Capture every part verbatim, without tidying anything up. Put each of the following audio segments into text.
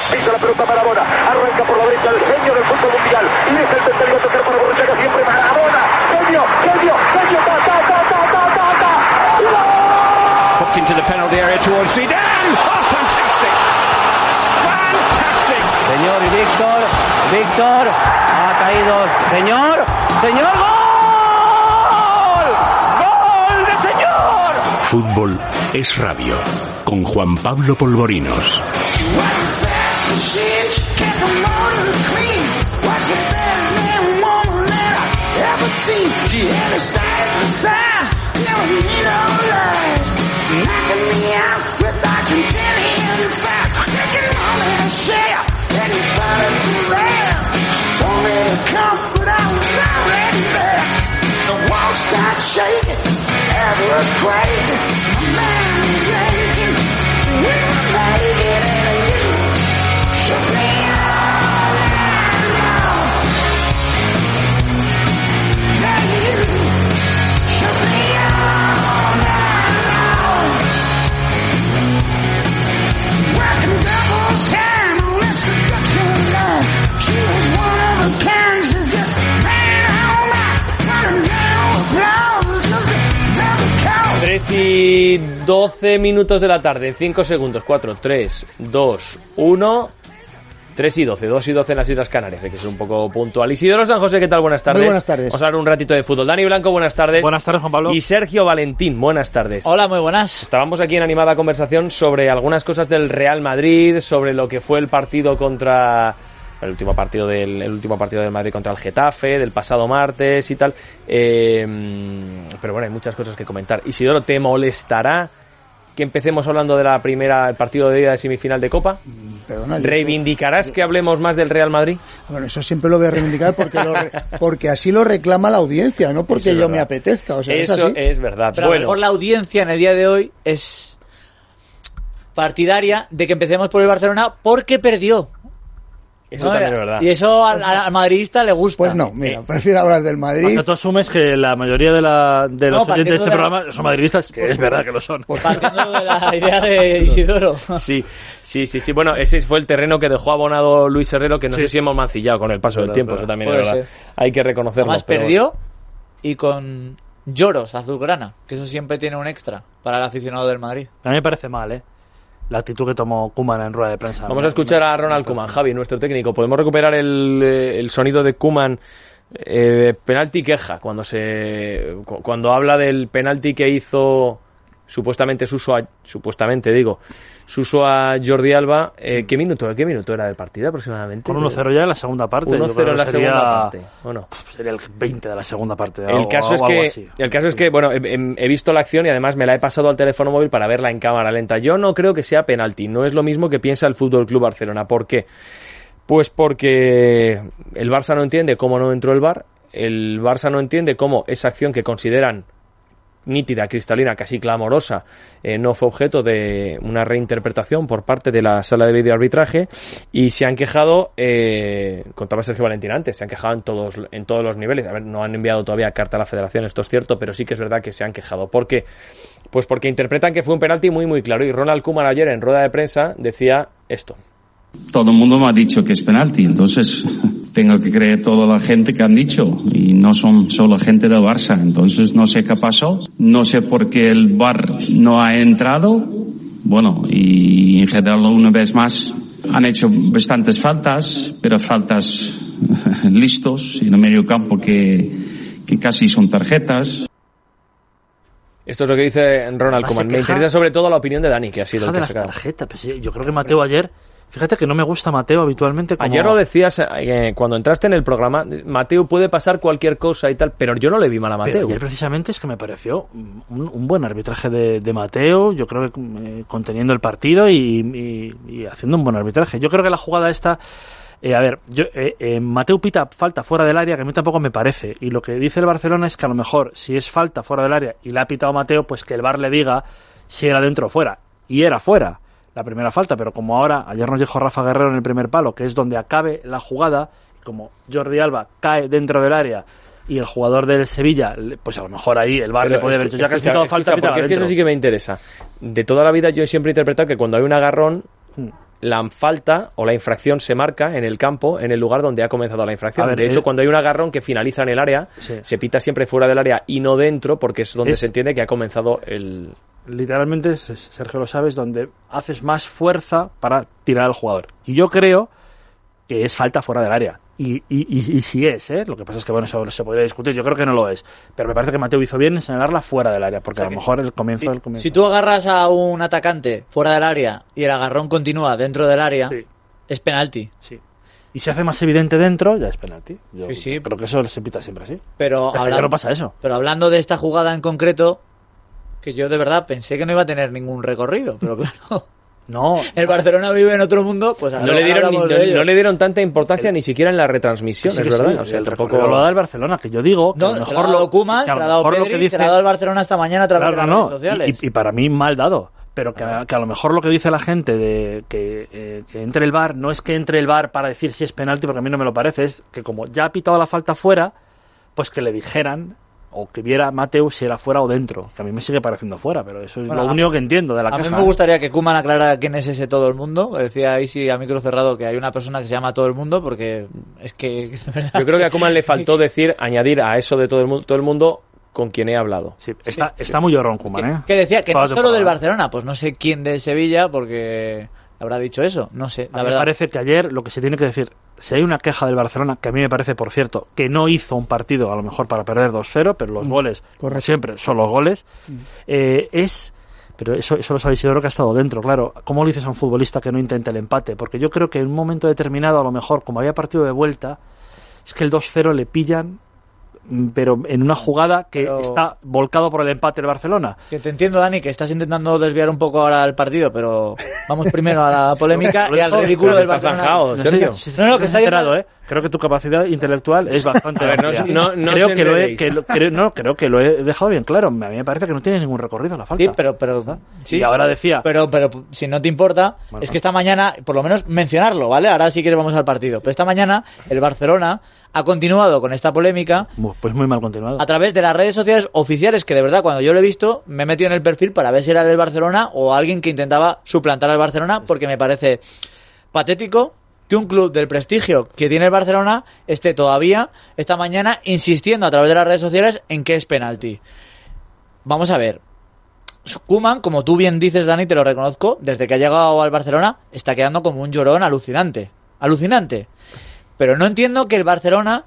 pisa la pelota Maradona, arranca por la derecha el genio del fútbol mundial, y deja el tercero a tocar para Borruchaga, siempre Maradona, genio, genio, genio, ta, ta, ta, ta, ta, ta, ta, hooked into the penalty area towards Zidane. Oh, fantastic, fantastic. Señor y Víctor, Víctor, ha caído, señor, señor, gol, gol de señor. Fútbol es radio, con Juan Pablo Polvorinos. tres y doce minutos de la tarde, en cinco segundos, cuatro, tres, dos, uno, tres y doce, dos y doce en las Islas Canarias, hay que ser un poco puntual. Isidoro San José, ¿qué tal? Buenas tardes. Muy buenas tardes. Vamos a hablar un ratito de fútbol. Dani Blanco, buenas tardes. Buenas tardes, Juan Pablo. Y Sergio Valentín, buenas tardes. Hola, muy buenas. Estábamos aquí en animada conversación sobre algunas cosas del Real Madrid, sobre lo que fue el partido contra... El último partido del el último partido del Madrid contra el Getafe, del pasado martes y tal. Eh, pero bueno, hay muchas cosas que comentar. Isidoro, ¿te molestará que empecemos hablando de la primera, el partido de ida de semifinal de Copa? Perdona, ¿Reivindicarás yo... que hablemos más del Real Madrid? Bueno, eso siempre lo voy a reivindicar porque lo re... porque así lo reclama la audiencia, no porque yo me apetezca. O sea, eso es, así. Es verdad. Pero bueno, por la audiencia en el día de hoy es partidaria de que empecemos por el Barcelona porque perdió. Eso no, también es verdad. Y eso al, al madridista le gusta. Pues no, mira, prefiero hablar del Madrid. Porque tú asumes que la mayoría de, la, de los no, oyentes de este de programa la... son madridistas, que pues, es verdad que lo son. Pues partiendo de la idea de Isidoro. Sí, sí, sí, sí. Bueno, ese fue el terreno que dejó abonado Luis Herrero, que no sí. sé si hemos mancillado con el paso verdad, del tiempo. verdad. Eso también Puede es verdad. ser. Hay que reconocerlo. Además pero... perdió y con lloros azulgrana, que eso siempre tiene un extra para el aficionado del Madrid. A mí me parece mal, ¿eh? La actitud que tomó Koeman en rueda de prensa. Vamos a escuchar a Ronald Koeman. Javi, nuestro técnico. ¿Podemos recuperar el, el sonido de Koeman? Eh, penalti queja, cuando se cuando habla del penalti que hizo supuestamente Suso a, supuestamente digo Suso a Jordi Alba. Eh, ¿Qué minuto? ¿Qué minuto era del partido aproximadamente? Con uno cero ya en la segunda parte. uno cero en la sería, segunda parte. ¿O no? Sería el veinte de la segunda parte. El algo, caso es algo que así. el caso es que bueno, he, he visto la acción y además me la he pasado al teléfono móvil para verla en cámara lenta. Yo no creo que sea penalti. No es lo mismo que piensa el F C Barcelona. ¿Por qué? Pues porque el Barça no entiende cómo no entró el V A R. El Barça no entiende cómo esa acción que consideran nítida, cristalina, casi clamorosa, eh, no fue objeto de una reinterpretación por parte de la sala de videoarbitraje, y se han quejado, eh, contaba Sergio Valentín antes, se han quejado en todos en todos los niveles. A ver, no han enviado todavía carta a la Federación, esto es cierto, pero sí que es verdad que se han quejado. ¿Por qué? Pues porque interpretan que fue un penalti muy muy claro, y Ronald Koeman ayer en rueda de prensa decía esto. Todo el mundo me ha dicho que es penalti, entonces tengo que creer toda la gente que han dicho, y no son solo gente del Barça. Entonces no sé qué pasó, no sé por qué el V A R no ha entrado. Bueno, y en general una vez más han hecho bastantes faltas, pero faltas listos en el medio campo que, que casi son tarjetas. Esto es lo que dice Ronald Koeman. Me interesa sobre todo la opinión de Dani, que ha sido el que de ha las sacado. tarjetas. Pues sí, yo creo que Mateo ayer... Fíjate que no me gusta Mateo habitualmente. Como... Ayer lo decías eh, cuando entraste en el programa, Mateo puede pasar cualquier cosa y tal, pero yo no le vi mal a Mateo. Pero ayer precisamente es que me pareció un, un buen arbitraje de, de Mateo, yo creo que eh, conteniendo el partido y, y, y haciendo un buen arbitraje. Yo creo que la jugada esta... Eh, a ver, yo, eh, eh, Mateo pita falta fuera del área, que a mí tampoco me parece, y lo que dice el Barcelona es que a lo mejor si es falta fuera del área y la ha pitado Mateo, pues que el V A R le diga si era dentro o fuera, y era fuera la primera falta, pero como ahora, ayer nos dijo Rafa Guerrero en el primer palo, que es donde acabe la jugada, como Jordi Alba cae dentro del área y el jugador del Sevilla, pues a lo mejor ahí el V A R le puede haber dicho, ya que has pitado falta, pita porque es que eso sí que me interesa. De toda la vida yo siempre he interpretado que cuando hay un agarrón, la falta o la infracción se marca en el campo, en el lugar donde ha comenzado la infracción. A ver, de hecho, eh, cuando hay un agarrón que finaliza en el área, sí. se pita siempre fuera del área y no dentro, porque es donde Es- se entiende que ha comenzado el... Literalmente, Sergio lo sabes, donde haces más fuerza para tirar al jugador. Y yo creo que es falta fuera del área. Y, y, y, y si es, ¿eh? Lo que pasa es que, bueno, eso se podría discutir. Yo creo que no lo es. Pero me parece que Mateu hizo bien en señalarla fuera del área, porque O sea a lo que mejor el comienzo Si, del comienzo. si tú agarras a un atacante fuera del área y el agarrón continúa dentro del área, Sí. es penalti. Sí. Y se hace más evidente dentro, ya es penalti. Yo Sí, sí. creo que eso se pita siempre así. Pero, Es que habla- no pasa eso. pero hablando de esta jugada en concreto, que yo de verdad pensé que no iba a tener ningún recorrido, pero claro, No. el Barcelona vive en otro mundo, pues No ahora le, dieron, ni- hablamos no, de ello. no le dieron tanta importancia ni siquiera en la retransmisión, Sí, es que sí, verdad. O sea, el tampoco... recorrido lo da el Barcelona, que yo digo que No, a lo se lo mejor ha dado Koeman, que a se lo lo ha dado mejor lo que Pedri, dice se lo ha dado el Barcelona esta mañana a través Claro, de las no, redes sociales. Y, y para mí mal dado. Pero que, a- que a lo mejor lo que dice la gente de que, eh, que entre el V A R no es que entre el V A R para decir si es penalti, porque a mí no me lo parece, es que como ya ha pitado la falta fuera, pues que le dijeran o que viera Mateu si era fuera o dentro, que a mí me sigue pareciendo fuera, pero eso es Bueno, lo a- único que entiendo de la A mí queja. me gustaría que Koeman aclarara quién es ese todo el mundo. Decía ahí sí a micro cerrado que hay una persona que se llama todo el mundo, porque es que... de verdad Yo creo que a Koeman le faltó decir, añadir a eso de todo el mundo, todo el mundo con quien he hablado. Sí, está, está muy llorón Koeman, ¿eh? Que decía que Toda no la solo del temporada. Barcelona, pues no sé quién de Sevilla, porque habrá dicho eso, no sé, A la mí me verdad. parece que ayer lo que se tiene que decir, si hay una queja del Barcelona, que a mí me parece, por cierto, que no hizo un partido a lo mejor para perder dos cero, pero los goles, como correcto. siempre, son los goles, eh, es... Pero eso, eso lo sabe Isidoro, que ha estado dentro, claro. ¿Cómo le dices a un futbolista que no intente el empate? Porque yo creo que en un momento determinado, a lo mejor, como había partido de vuelta, es que el dos cero le pillan, mm, pero en una jugada que Pero- está volcado por el empate el Barcelona. Que te entiendo, Dani, que estás intentando desviar un poco ahora el partido, pero vamos primero a la polémica y al ridículo del Estás Barcelona. zanjado, No sé Sergio. si No, no, que estás está enterado, yendo- ¿eh? Creo que tu capacidad intelectual es bastante A ver, no- amplia. no- no creo os que lo he, enredéis. que lo- creo- no, creo que lo he dejado bien claro. A mí me parece que no tiene ningún recorrido la falta. Sí, pero, pero sí, Y ahora decía- pero, pero si no te importa, Bueno. es que esta mañana, por lo menos mencionarlo, ¿vale? Ahora sí que vamos al partido. Pero esta mañana el Barcelona ha continuado con esta polémica Mu- Pues muy mal continuado. a través de las redes sociales oficiales, que de verdad cuando yo lo he visto me he metido en el perfil para ver si era del Barcelona o alguien que intentaba suplantar al Barcelona, porque me parece patético que un club del prestigio que tiene el Barcelona esté todavía esta mañana insistiendo a través de las redes sociales en que es penalti. Vamos a ver. Koeman, como tú bien dices, Dani, te lo reconozco, desde que ha llegado al Barcelona está quedando como un llorón alucinante. Alucinante. Pero no entiendo que el Barcelona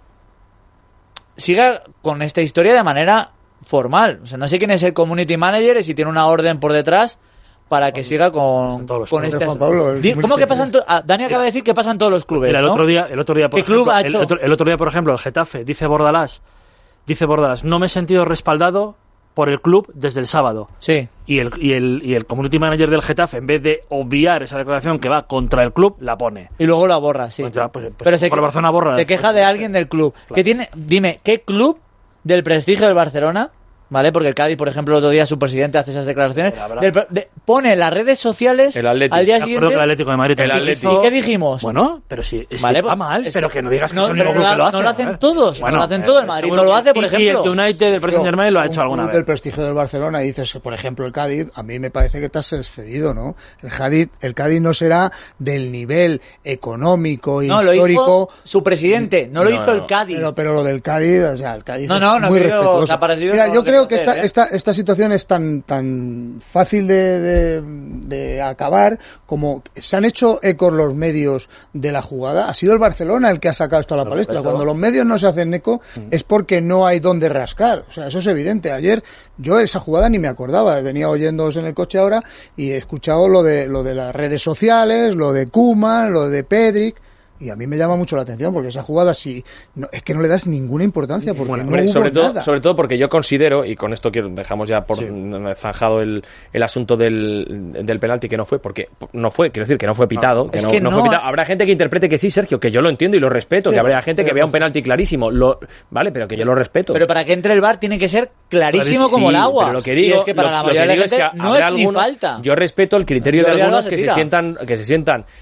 siga con esta historia de manera formal. O sea, no sé quién es el community manager y si tiene una orden por detrás para que siga con, todos los con clubes. este... Juan Pablo, el Di- ¿Cómo que multi- pasan? to- ah, Dani acaba de decir que pasan todos los clubes, Mira, el ¿no? otro día, el otro día, por ¿Qué club ejemplo, ha el hecho? otro, el otro día, por ejemplo, el Getafe, dice Bordalás, dice Bordalás, no me he sentido respaldado por el club desde el sábado. Sí. Y el, y el, y el community manager del Getafe, en vez de obviar esa declaración que va contra el club, la pone. Y luego la borra, sí. Pues ya, pues- pues Pero se, por el Barcelona borra. se queja de alguien del club. ¿Qué tiene? Dime, ¿qué club del prestigio del Barcelona? ¿Vale? Porque el Cádiz, por ejemplo, el otro día su presidente hace esas declaraciones. Pero habrá- del- de- pone en las redes sociales El Atleti. al día Me acuerdo siguiente. que el Atlético de Madrid El también Atleti. hizo- ¿Y qué dijimos? Bueno, pero sí, sí Vale, está pues, mal, es pero que- que no digas que no, es el único pero club no que lo lo- hace. no lo hacen a ver. todos, no lo hacen todos, el Madrid no lo hace, por y- ejemplo. Y el United, el Paris Saint-Germain lo ha hecho un alguna club vez. del prestigio del Barcelona y dices que, por ejemplo, el Cádiz, a mí me parece que te has excedido, ¿no? El Cádiz, el Cádiz no será del nivel económico y No, lo histórico. hizo su presidente, no lo No, hizo no. el Cádiz. Pero, pero lo del Cádiz, o sea, el Cádiz No, es no, no muy creo- respetuoso. se ha parecido Mira, con yo lo que creo que hacer, esta, ¿eh? esta, esta situación es tan, tan fácil de, de, de acabar como se han hecho ecos los medios de la jugada. Ha sido el Barcelona el que ha sacado esto a la palestra. eso. Cuando los medios no se hacen eco es porque no hay dónde rascar. O sea, eso es evidente. Ayer yo esa jugada ni me acordaba. Venía oyéndoos en el coche ahora y he escuchado lo de, lo de las redes sociales, lo de Koeman, lo de Pedri. Y a mí me llama mucho la atención porque esa jugada sí, no, es que no le das ninguna importancia porque Bueno, no hombre, hubo sobre todo, nada. sobre todo porque yo considero, y con esto quiero dejamos ya por Sí. zanjado el, el asunto del, del penalti que no fue, porque no fue, quiero decir que no fue pitado, que, es no, que no no- fue pitado. Habrá gente que interprete que sí, Sergio, que yo lo entiendo y lo respeto, Sí, que habrá gente que pero- vea un penalti clarísimo, lo, vale, pero que yo lo respeto. Pero para que entre el V A R tiene que ser clarísimo Sí, como el agua. pero lo que digo, y es que para lo- la lo que mayoría de digo la gente es que no habrá es ni algunos- falta. Yo respeto el criterio Jordi de Alba algunos se que se tira. sientan que se sientan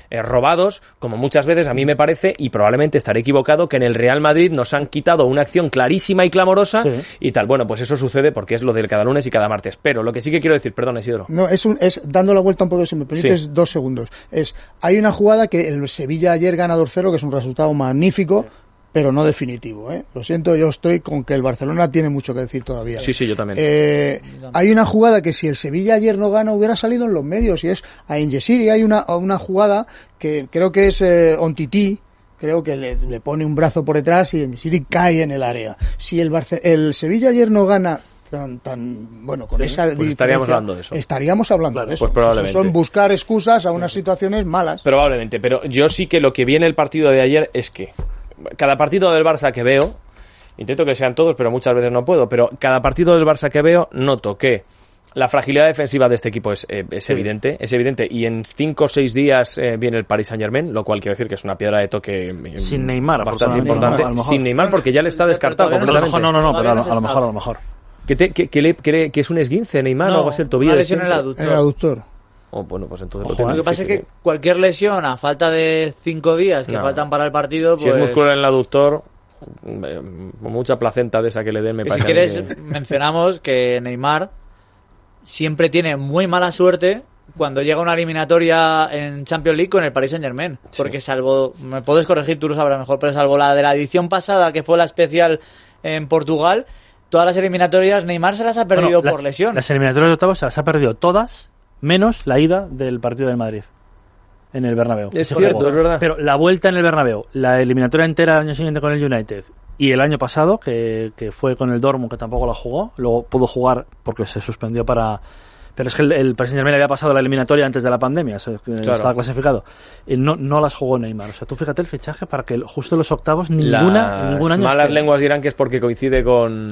eh, robados, como muchas veces a mí me parece, y probablemente estaré equivocado, que en el Real Madrid nos han quitado una acción clarísima y clamorosa sí. y tal. Bueno, pues eso sucede porque es lo del cada lunes y cada martes. Pero lo que sí que quiero decir, perdón, Isidro. No, es, un, es dando la vuelta un poco, si me permites, sí. dos segundos. Es, hay una jugada que el Sevilla ayer gana dos cero, que es un resultado magnífico, sí. pero no definitivo, ¿eh? Lo siento, yo estoy con que el Barcelona tiene mucho que decir todavía. Sí, sí, yo también. Eh, hay una jugada que si el Sevilla ayer no gana hubiera salido en los medios, y es a Enyesiri. Hay una, una jugada que creo que es eh, Ontiti, creo que le, le pone un brazo por detrás y Enyesiri cae en el área. Si el, Barce- el Sevilla ayer no gana tan, tan bueno, con sí, esa pues estaríamos hablando de eso. Estaríamos hablando claro, de eso. Pues probablemente. Eso son buscar excusas a unas situaciones malas. Probablemente, pero yo sí que lo que viene el partido de ayer es que cada partido del Barça que veo, intento que sean todos, pero muchas veces no puedo, pero cada partido del Barça que veo noto que la fragilidad defensiva de este equipo es, eh, es sí. evidente, es evidente, y en cinco o seis días eh, viene el Paris Saint-Germain, lo cual quiere decir que es una piedra de toque eh, sin Neymar, bastante importante, Neymar, sin Neymar porque ya le está descartado completamente. No, no, no, pero a lo, a lo mejor, a lo mejor. ¿Que, te, que, que, le, que, que es un esguince Neymar no, o algo así, el tobillo? Una lesión en el aductor. El aductor. Oh, bueno, pues entonces Ojo, lo, lo que pasa es que cualquier lesión a falta de cinco días que no. faltan para el partido, pues... Si es muscular en el aductor, mucha placenta de esa que le den me que parece. Si quieres, que... mencionamos que Neymar siempre tiene muy mala suerte cuando llega una eliminatoria en Champions League con el Paris Saint-Germain. Sí. Porque salvo, me puedes corregir, tú lo sabrás mejor, pero salvo la de la edición pasada, que fue la especial en Portugal, todas las eliminatorias Neymar se las ha perdido bueno, por las, lesión. Las eliminatorias de octavos se las ha perdido todas, menos la ida del partido del Madrid en el Bernabéu. Es cierto, es verdad. Pero la vuelta en el Bernabéu, la eliminatoria entera del año siguiente con el United y el año pasado, que, que fue con el Dortmund, que tampoco la jugó, luego pudo jugar porque se suspendió para... Pero es que el, el Paris Saint-Germain había pasado la eliminatoria antes de la pandemia, o sea, que claro. estaba clasificado. Y no, no las jugó Neymar. O sea, tú fíjate el fichaje para que justo en los octavos ninguna, ningún año... Las malas esté. lenguas dirán que es porque coincide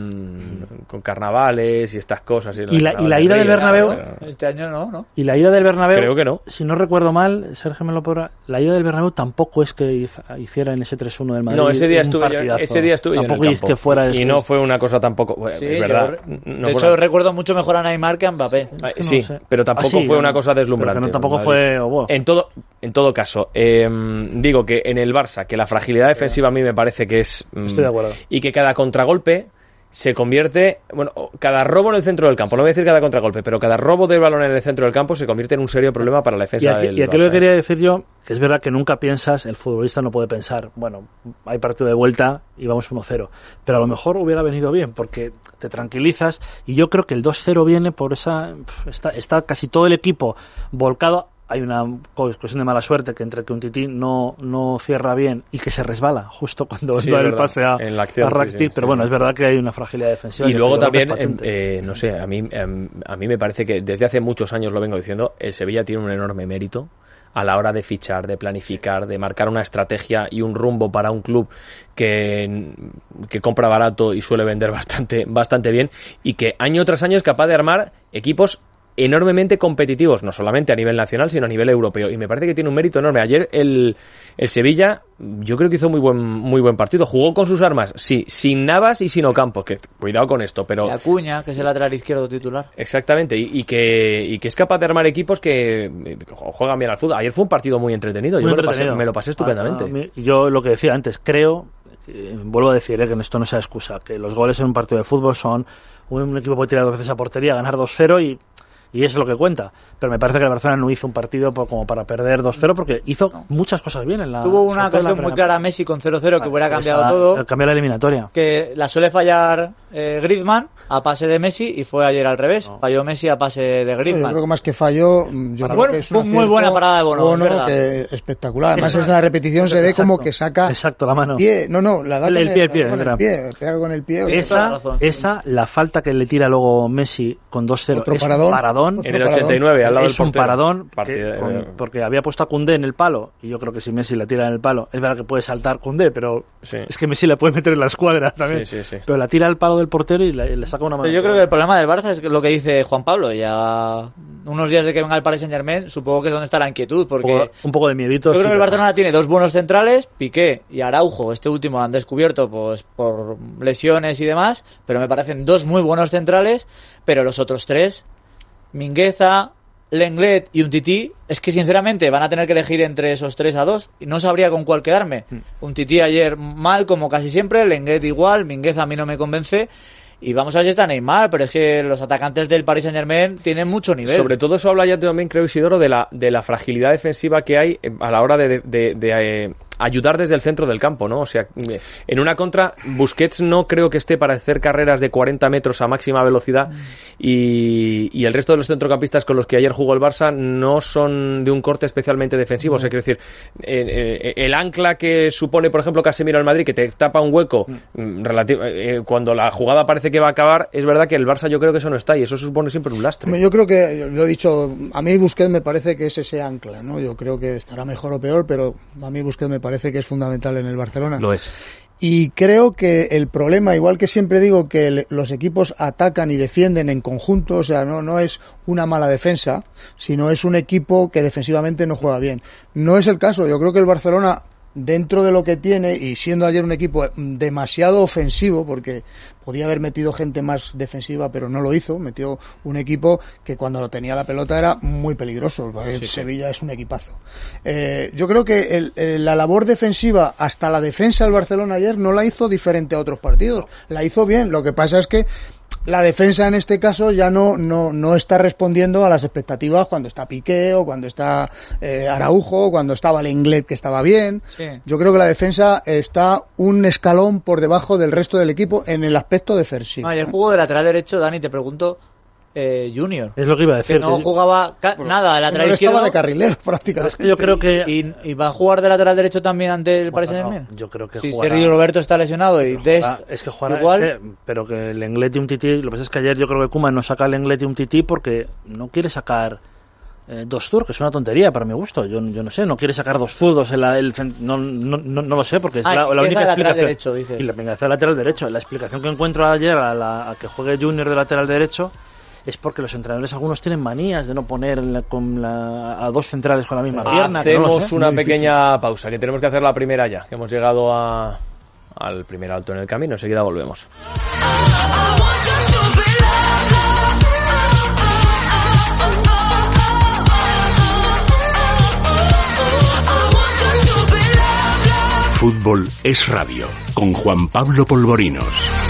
con, con carnavales y estas cosas. Y, y, la, y la ida del Bernabéu... Pero... Este año no, ¿no? Y la ida del Bernabéu... Creo que no. Si no recuerdo mal, Sergio me lo podrá... La ida del Bernabéu tampoco es que hiciera en ese tres uno del Madrid. No, ese día estuve yo, ese día estuve tampoco yo en el campo. Que fuera y no fue una cosa tampoco... Bueno, sí, es verdad. Yo, no de hecho, una... recuerdo mucho mejor a Neymar que a Mbappé. Ah, sí, no pero tampoco ah, sí, fue una cosa deslumbrante. No, tampoco fue... Oh, wow. En todo en todo caso, eh, digo que en el Barça, que la fragilidad defensiva a mí me parece que es... Estoy de acuerdo. Y que cada contragolpe se convierte... Bueno, cada robo en el centro del campo, no voy a decir cada contragolpe, pero cada robo del balón en el centro del campo se convierte en un serio problema para la defensa y aquí, del Y aquí Barça. lo que quería decir yo, que es verdad que nunca piensas, el futbolista no puede pensar, bueno, hay partido de vuelta y vamos uno cero, pero a lo mejor hubiera venido bien, porque te tranquilizas, y yo creo que el dos cero viene por esa... Está, está casi todo el equipo volcado. Hay una cuestión de mala suerte que entre que un tití no, no cierra bien y que se resbala justo cuando sí, va el pase a, en la acción, a Rakitic, sí, sí, pero sí, bueno, sí. Es verdad que hay una fragilidad defensiva. Y luego también, eh, no sé, a mí, eh, a mí me parece que desde hace muchos años lo vengo diciendo, el Sevilla tiene un enorme mérito a la hora de fichar, de planificar, de marcar una estrategia y un rumbo para un club que, que compra barato y suele vender bastante, bastante bien, y que año tras año es capaz de armar equipos enormemente competitivos, no solamente a nivel nacional, sino a nivel europeo, y me parece que tiene un mérito enorme. Ayer el, el Sevilla, yo creo que hizo muy buen muy buen partido, jugó con sus armas, sí, sin Navas y sin Ocampos, que cuidado con esto, pero... Y Acuña, que es el lateral izquierdo titular. Exactamente, y, y que y que es capaz de armar equipos que juegan bien al fútbol. Ayer fue un partido muy entretenido, muy yo entretenido. Me, lo pasé, me lo pasé estupendamente. Ah, ah, yo lo que decía antes, creo, eh, vuelvo a decir, eh, que esto no sea excusa, que los goles en un partido de fútbol son, un, un equipo puede tirar dos veces a portería, ganar dos cero y... Y eso es lo que cuenta. Pero me parece que el Barcelona no hizo un partido por, como para perder dos cero porque hizo no. muchas cosas bien en la... Tuvo una ocasión muy clara a Messi con cero cero que hubiera cambiado esa, todo. Cambió la eliminatoria. Que la suele fallar eh, Griezmann a pase de Messi y fue ayer al revés. No. Falló Messi a pase de Griezmann. Yo creo que más que falló... Yo creo bueno, que es fue muy buena parada de Bono, Bono es verdad. Que espectacular. Además es en la repetición se ve exacto, como que saca... Exacto, la mano. Pie. No, no, la da el, con el, pie, el, pie, con el pie. Pega con el pie. O sea, esa, esa, la falta que le tira luego Messi con dos cero. Otro es paradón. Un paradón. En el ochenta y nueve, al lado del es un portero. paradón Partida, que, con, porque había puesto a Koundé en el palo y yo creo que si Messi la tira en el palo es verdad que puede saltar Koundé, pero sí. es que Messi la puede meter en la escuadra también, sí, sí, sí. pero la tira al palo del portero y le, le saca una mano. Yo creo que el problema del Barça es lo que dice Juan Pablo, ya unos días de que venga el Paris Saint-Germain supongo que es donde está la inquietud, porque un poco, un poco de miedito. Yo creo que el Barcelona tiene dos buenos centrales, Piqué y Araujo, este último lo han descubierto pues por lesiones y demás, pero me parecen dos muy buenos centrales, pero los otros tres, Mingueza, Lenglet y Umtiti, es que sinceramente van a tener que elegir entre esos tres a dos y no sabría con cuál quedarme. Mm. Umtiti ayer mal, como casi siempre, Lenglet igual, Mingueza a mí no me convence. Y vamos a ver si está Neymar, pero es que los atacantes del Paris Saint-Germain tienen mucho nivel. Sobre todo eso habla ya también, creo, Isidoro, de la, de la fragilidad defensiva que hay a la hora de, de, de, de eh, ayudar desde el centro del campo, ¿no? O sea, en una contra, Busquets no creo que esté para hacer carreras de cuarenta metros a máxima velocidad y, y el resto de los centrocampistas con los que ayer jugó el Barça no son de un corte especialmente defensivo. O sea, quiero decir, eh, eh, el ancla que supone, por ejemplo, Casemiro al Madrid, que te tapa un hueco mm. relativo, eh, cuando la jugada parece que va a acabar, es verdad que el Barça yo creo que eso no está y eso supone siempre un lastre. Yo creo que, lo he dicho, a mí Busquets me parece que es ese ancla, ¿no? Yo creo que estará mejor o peor, pero a mí Busquets me parece que es fundamental en el Barcelona. Lo es. Y creo que el problema, igual que siempre digo que el, los equipos atacan y defienden en conjunto, o sea, no, no es una mala defensa, sino es un equipo que defensivamente no juega bien. No es el caso, yo creo que el Barcelona, dentro de lo que tiene, y siendo ayer un equipo demasiado ofensivo, porque podía haber metido gente más defensiva, pero no lo hizo, metió un equipo que cuando lo tenía la pelota era muy peligroso. Sí, Sevilla sí. Es un equipazo. Eh, yo creo que el, el, la labor defensiva, hasta la defensa del Barcelona ayer, no la hizo diferente a otros partidos. La hizo bien, lo que pasa es que la defensa en este caso ya no no no está respondiendo a las expectativas cuando está Piqué o cuando está eh, Araujo, cuando estaba Lenglet, que estaba bien. Sí. Yo creo que la defensa está un escalón por debajo del resto del equipo en el aspecto defensivo. Ah, y el juego de lateral derecho, Dani, te pregunto, eh, Junior. Es lo que iba a decir. Que no jugaba ca- bueno, nada, el lateral no izquierdo. Estaba de carrilero prácticamente. Es que yo creo que... ¿Y, y va a jugar de lateral derecho también ante el Paris Saint-Germain? No, yo creo que si jugará... Sergio Roberto está lesionado y Dest jugará, es que jugará igual... Es que, pero que el Lenglet y Umtiti... Lo que pasa es que ayer yo creo que Koeman no saca el Lenglet y Umtiti porque no quiere sacar eh, dos zurdos, que es una tontería para mi gusto. Yo, yo no sé, no quiere sacar dos zurdos en la, el, no, no, no, no lo sé, porque es ah, la, la única explicación. Derecho, dice. Y la venganza de lateral derecho. La explicación que encuentro ayer a, la, a que juegue Junior de lateral derecho es porque los entrenadores algunos tienen manías de no poner la, con la, a dos centrales con la misma pierna. Hacemos no sé, una pequeña pausa, que tenemos que hacer la primera ya, que hemos llegado a, al primer alto en el camino. Enseguida volvemos. Fútbol es radio, con Juan Pablo Polvorinos.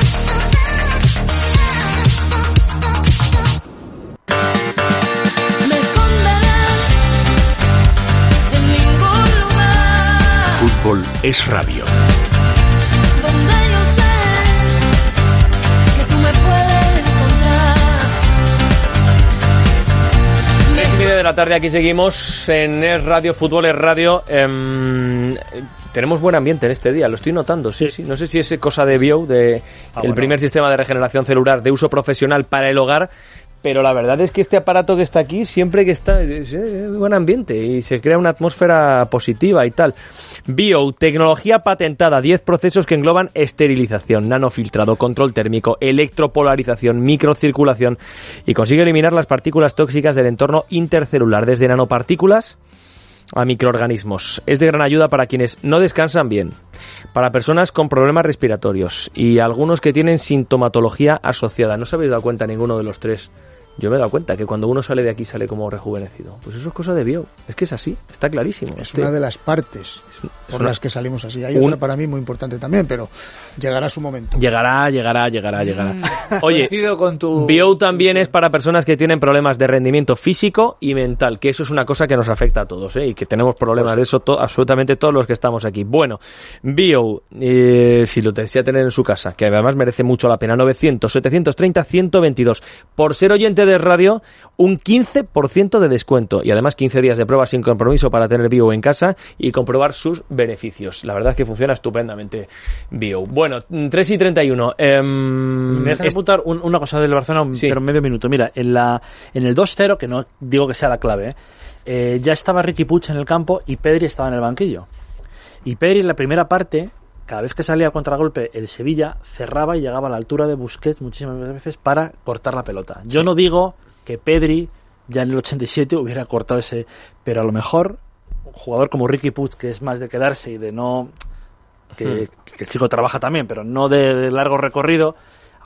Fútbol es radio. Donde yo sé que tú me puedes encontrar. Tres y media de la tarde, aquí seguimos en Es Radio, Fútbol es Radio. Eh, tenemos buen ambiente en este día, lo estoy notando, sí, sí. No sé si es cosa de Bio, de ah, el bueno. primer sistema de regeneración celular de uso profesional para el hogar. Pero la verdad es que este aparato que está aquí, siempre que está, es, es buen ambiente y se crea una atmósfera positiva y tal. Bio, tecnología patentada, diez procesos que engloban esterilización, nanofiltrado, control térmico, electropolarización, microcirculación y consigue eliminar las partículas tóxicas del entorno intercelular, desde nanopartículas a microorganismos. Es de gran ayuda para quienes no descansan bien, para personas con problemas respiratorios y algunos que tienen sintomatología asociada. ¿No os habéis dado cuenta ninguno de los tres? Yo me he dado cuenta que cuando uno sale de aquí sale como rejuvenecido. Pues eso es cosa de Bio. Es que es así, está clarísimo. Es este... una de las partes es, por es una... las que salimos así. Hay un... otra para mí muy importante también, pero llegará su momento. Llegará, llegará, llegará, llegará. Oye, con tu... Bio también es para personas que tienen problemas de rendimiento físico y mental, que eso es una cosa que nos afecta a todos, ¿eh? Y que tenemos problemas pues... de eso to- absolutamente todos los que estamos aquí. Bueno, Bio, eh, si lo desea tener en su casa, que además merece mucho la pena, novecientos, setecientos treinta, ciento veintidós. Por ser oyente de radio, un quince por ciento de descuento y además quince días de prueba sin compromiso para tener Bio en casa y comprobar sus beneficios. La verdad es que funciona estupendamente Bio. Bueno, tres y treinta y uno. Eh, Me dejas es... apuntar un, una cosa del Barcelona, sí. Pero medio minuto. Mira, en la en el dos cero, que no digo que sea la clave, ¿eh? Eh, ya estaba Riqui Puig en el campo y Pedri estaba en el banquillo. Y Pedri en la primera parte, cada vez que salía al contragolpe, el Sevilla cerraba y llegaba a la altura de Busquets muchísimas veces para cortar la pelota. Yo sí. No digo que Pedri ya en el ochenta y siete hubiera cortado ese, pero a lo mejor un jugador como Riqui Puig, que es más de quedarse y de no... que, hmm. que el chico trabaja también, pero no de, de largo recorrido,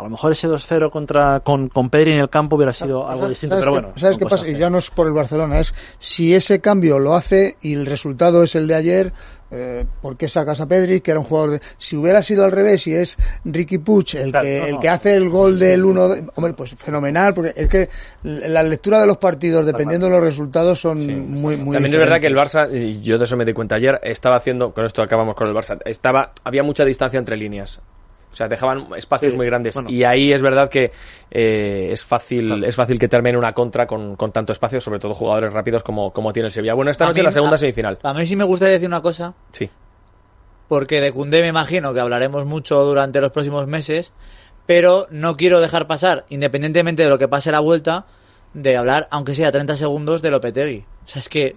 A lo mejor ese dos cero contra con, con Pedri en el campo hubiera sido algo distinto, pero bueno. Qué, ¿Sabes qué pasa? Y ya no es por el Barcelona, es si ese cambio lo hace y el resultado es el de ayer, eh, ¿por qué sacas a Pedri, que era un jugador de... Si hubiera sido al revés y es Riqui Puig el, claro, que, no, no. el que hace el gol del uno... De... Hombre, pues fenomenal, porque es que la lectura de los partidos, dependiendo de los resultados, son sí. muy, muy También diferentes. Es verdad que el Barça, y yo de eso me di cuenta ayer, estaba haciendo, con esto acabamos con el Barça, estaba había mucha distancia entre líneas. O sea, dejaban espacios sí, muy grandes. Bueno. Y ahí es verdad que eh, es fácil claro. es fácil que termine una contra con, con tanto espacio, sobre todo jugadores rápidos como, como tiene el Sevilla. Bueno, esta a noche mí, la segunda a, semifinal. A mí sí me gustaría decir una cosa. Sí. Porque de Koundé me imagino que hablaremos mucho durante los próximos meses, pero no quiero dejar pasar, independientemente de lo que pase la vuelta, de hablar, aunque sea treinta segundos, de Lopetegui. O sea, es que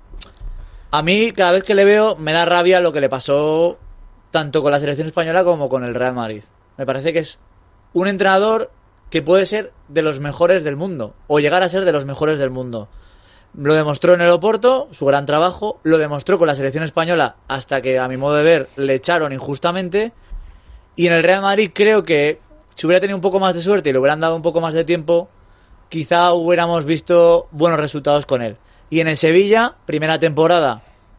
a mí, cada vez que le veo, me da rabia lo que le pasó tanto con la selección española como con el Real Madrid. Me parece que es un entrenador que puede ser de los mejores del mundo, o llegar a ser de los mejores del mundo. Lo demostró en el Oporto, su gran trabajo, lo demostró con la selección española hasta que, a mi modo de ver, le echaron injustamente, y en el Real Madrid creo que si hubiera tenido un poco más de suerte y le hubieran dado un poco más de tiempo, quizá hubiéramos visto buenos resultados con él. Y en el Sevilla, primera temporada,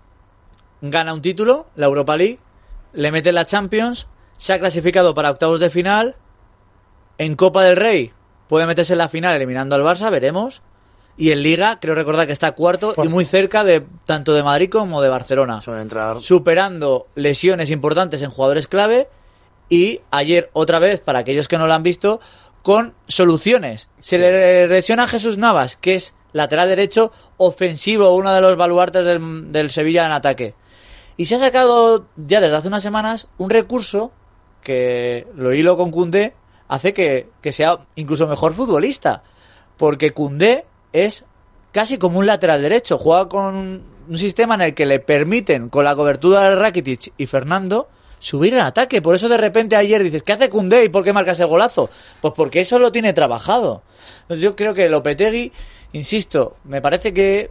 gana un título, la Europa League, le mete la Champions, se ha clasificado para octavos de final, en Copa del Rey puede meterse en la final eliminando al Barça, veremos, y en Liga creo recordar que está cuarto bueno. y muy cerca de tanto de Madrid como de Barcelona, superando lesiones importantes en jugadores clave, y ayer otra vez, para aquellos que no lo han visto, con soluciones. Se le lesiona a Jesús Navas, que es lateral derecho ofensivo, uno de los baluartes del, del Sevilla en ataque. Y se ha sacado ya desde hace unas semanas un recurso que, lo hilo con Koundé, hace que, que sea incluso mejor futbolista. Porque Koundé es casi como un lateral derecho. Juega con un sistema en el que le permiten, con la cobertura de Rakitic y Fernando, subir en ataque. Por eso de repente ayer dices, ¿qué hace Koundé y por qué marca ese golazo? Pues porque eso lo tiene trabajado. Entonces yo creo que Lopetegui, insisto, me parece que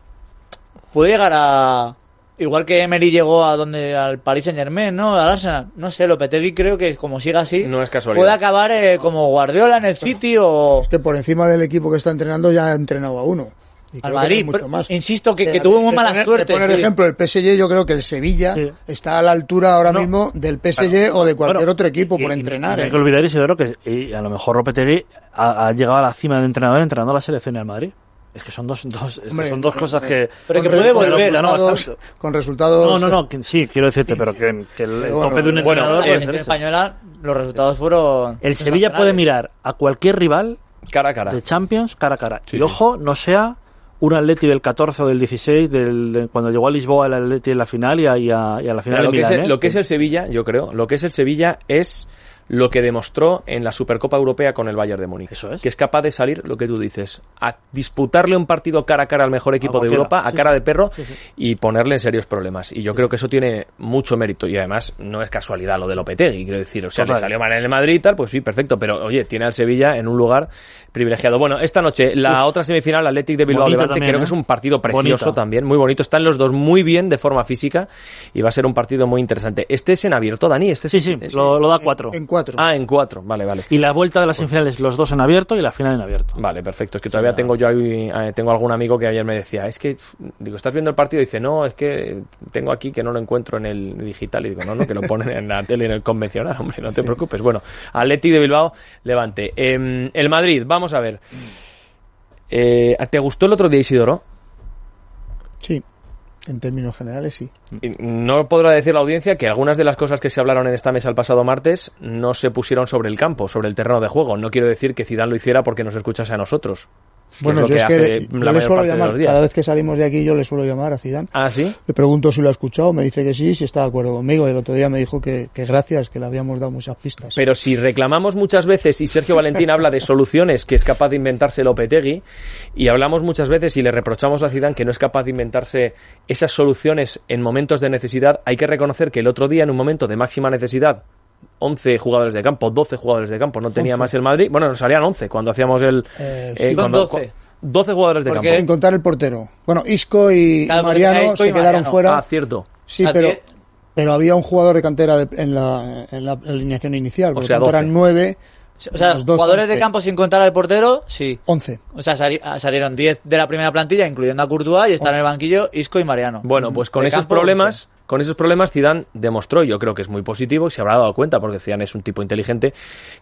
puede llegar a... Igual que Emery llegó a donde al Paris Saint-Germain, ¿no? Al Arsenal. No sé, Lopetegui creo que como siga así, no es casualidad, puede acabar eh, como Guardiola en el City o... Es que por encima del equipo que está entrenando ya ha entrenado a uno. Y al Madrid, mucho más. Insisto que, que tuvo muy mala poner, suerte. De poner sí. ejemplo, el P S G, yo creo que el Sevilla sí. está a la altura ahora no. mismo del P S G bueno, o de cualquier bueno, otro equipo por y, entrenar. Y, y eh. hay que olvidar, Isidoro, que y a lo mejor Lopetegui ha, ha llegado a la cima del entrenador entrenando a la selección del Madrid. Es que son dos, dos, Hombre, son dos cosas que... Pero que puede volver. Con resultados, no, con resultados... No, no, no, que, sí, quiero decirte, pero que, que el, el bueno, tope de un bueno, entrenador... En la española los resultados fueron... El Sevilla puede mirar a cualquier rival cara a cara de Champions, cara a cara. Sí, y sí. ojo, no sea un Atleti del catorce o del dieciséis, del, de, cuando llegó a Lisboa el Atleti en la final y a, y a, y a la final Mira, lo, de que Milán, es el, ¿eh? lo que es el Sevilla, yo creo, lo que es el Sevilla es... lo que demostró en la Supercopa Europea con el Bayern de Múnich. Eso es. Que es capaz de salir, lo que tú dices, a disputarle un partido cara a cara al mejor equipo de Europa, a sí, cara sí. de perro, sí, sí. y ponerle en serios problemas. Y yo sí. creo que eso tiene mucho mérito. Y además, no es casualidad lo de Lopetegui, quiero decir. O sea, Total. le salió mal en el Madrid y tal, pues sí, perfecto. Pero, oye, tiene al Sevilla en un lugar privilegiado. Bueno, esta noche, la Uf. otra semifinal, Athletic de Bilbao Levante, también, creo ¿eh? que es un partido precioso Bonita. también, muy bonito. Están los dos muy bien de forma física y va a ser un partido muy interesante. Este es en abierto, Dani. Este sí, es, sí, es, lo, lo da cuatro. En cuatro. Ah, en cuatro. Vale, vale. Y la vuelta de las semifinales, los dos en abierto y la final en abierto. Vale, perfecto. Es que todavía tengo yo ahí, eh, tengo algún amigo que ayer me decía, es que, digo, ¿estás viendo el partido? Y dice, no, es que tengo aquí que no lo encuentro en el digital. Y digo, no, no, que lo ponen en la tele, en el convencional, hombre, no te sí. preocupes. Bueno, Athletic de Bilbao, Levante. Eh, el Madrid, vamos a ver. Eh, ¿Te gustó el otro día, Isidoro? Sí. En términos generales, sí. No podrá decir la audiencia que algunas de las cosas que se hablaron en esta mesa el pasado martes no se pusieron sobre el campo, sobre el terreno de juego. No quiero decir que Zidane lo hiciera porque nos escuchase a nosotros. Bueno, yo es que yo le suelo llamar, cada vez que salimos de aquí yo le suelo llamar a Zidane. ¿Ah, sí? Le pregunto si lo ha escuchado, me dice que sí, si está de acuerdo conmigo. El otro día me dijo que, que gracias, que le habíamos dado muchas pistas. Pero si reclamamos muchas veces y Sergio Valentín habla de soluciones que es capaz de inventarse Lopetegui, y hablamos muchas veces y le reprochamos a Zidane que no es capaz de inventarse esas soluciones en momentos de necesidad, hay que reconocer que el otro día en un momento de máxima necesidad once jugadores de campo, doce jugadores de campo, no tenía once más el Madrid. Bueno, nos salían once cuando hacíamos el... Eh, eh, sí, cuando, doce. doce jugadores de Porque campo. sin contar el portero. Bueno, Isco y claro, Mariano Isco se y quedaron Mariano. fuera. Ah, cierto. Sí, pero, pero había un jugador de cantera de, en, la, en la alineación inicial. Por o sea, lo tanto, eran nueve O sea, Los dos, jugadores de once. campo sin contar al portero, sí. once. O sea, sali- salieron diez de la primera plantilla, incluyendo a Courtois, y están en el banquillo Isco y Mariano. Bueno, pues con De esos campo, problemas, con esos problemas Zidane demostró, y yo creo que es muy positivo, y se habrá dado cuenta, porque Zidane es un tipo inteligente,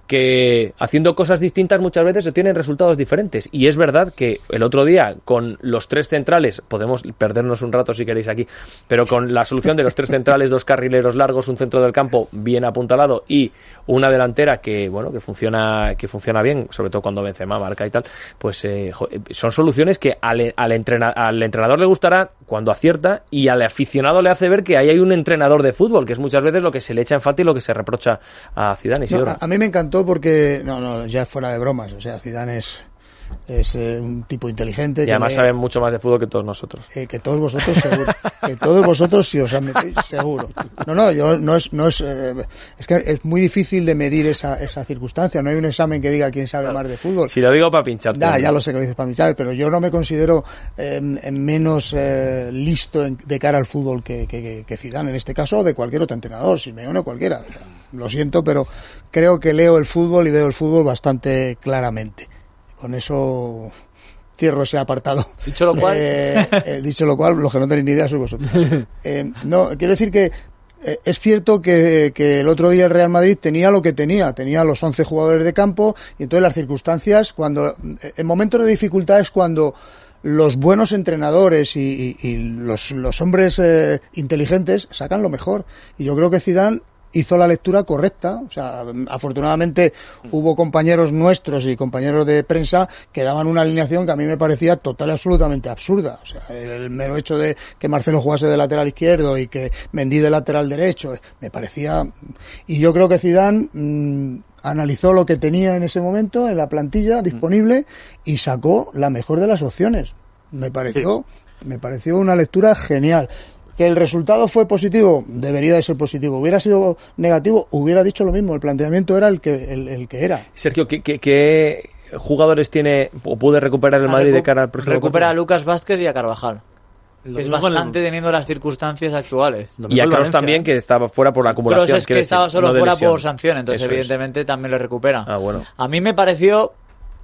que haciendo cosas distintas muchas veces se obtienen resultados diferentes. Y es verdad que el otro día, con los tres centrales, podemos perdernos un rato si queréis aquí, pero con la solución de los tres centrales, dos carrileros largos, un centro del campo bien apuntalado y una delantera que, bueno, que funciona, que funciona bien, sobre todo cuando Benzema marca y tal, pues eh, jo- son soluciones que al, al, entrena, al entrenador le gustará cuando acierta, y al aficionado le hace ver que ahí hay un entrenador de fútbol, que es muchas veces lo que se le echa en falta y lo que se reprocha a Zidane. No, a, a mí me encantó porque, no, no, ya fuera de bromas, o sea, Zidane es, es eh, un tipo inteligente. Y además que, saben mucho más de fútbol que todos nosotros. eh, que todos vosotros seguro, que todos vosotros si os metéis seguro. No, no, yo no es, no es, eh, es que es muy difícil de medir esa, esa circunstancia. No hay un examen que diga quién sabe más de fútbol. Si lo digo para pincharte. Ya, ya lo sé que lo dices para pinchar, pero yo no me considero eh, menos eh, listo en- de cara al fútbol que, que, que Zidane en este caso, o de cualquier otro entrenador, Simeone o cualquiera. O sea, lo siento, pero creo que leo el fútbol y veo el fútbol bastante claramente. Con eso cierro ese apartado. Dicho lo cual. Eh, eh, dicho lo cual, los que no tenéis ni idea sois vosotros. Eh, no, quiero decir que eh, es cierto que, que el otro día el Real Madrid tenía lo que tenía, tenía los once jugadores de campo, y entonces las circunstancias, cuando en momentos de dificultad es cuando los buenos entrenadores y, y, y los, los hombres eh, inteligentes sacan lo mejor. Y yo creo que Zidane hizo la lectura correcta. O sea, afortunadamente hubo compañeros nuestros y compañeros de prensa que daban una alineación que a mí me parecía total y absolutamente absurda. O sea, el mero hecho de que Marcelo jugase de lateral izquierdo y que Mendy de lateral derecho, me parecía... Y yo creo que Zidane mmm, analizó lo que tenía en ese momento en la plantilla disponible y sacó la mejor de las opciones. Me pareció, me pareció una lectura genial. ¿Que el resultado fue positivo? Debería de ser positivo. ¿Hubiera sido negativo? Hubiera dicho lo mismo. El planteamiento era el que el, el que era. Sergio, ¿qué, qué, qué jugadores tiene o puede recuperar el Madrid recu- de cara al próximo Recupera a partido? Lucas Vázquez y a Carvajal. Lo Es mismo con el- bastante teniendo las circunstancias actuales. lo Y mismo a el Kroos Valencia. también, que estaba fuera por la acumulación. Kroos es que quiero estaba decir, solo no de fuera lesión. por sanción, entonces Eso es. evidentemente también le recupera. Ah, bueno. A mí me pareció...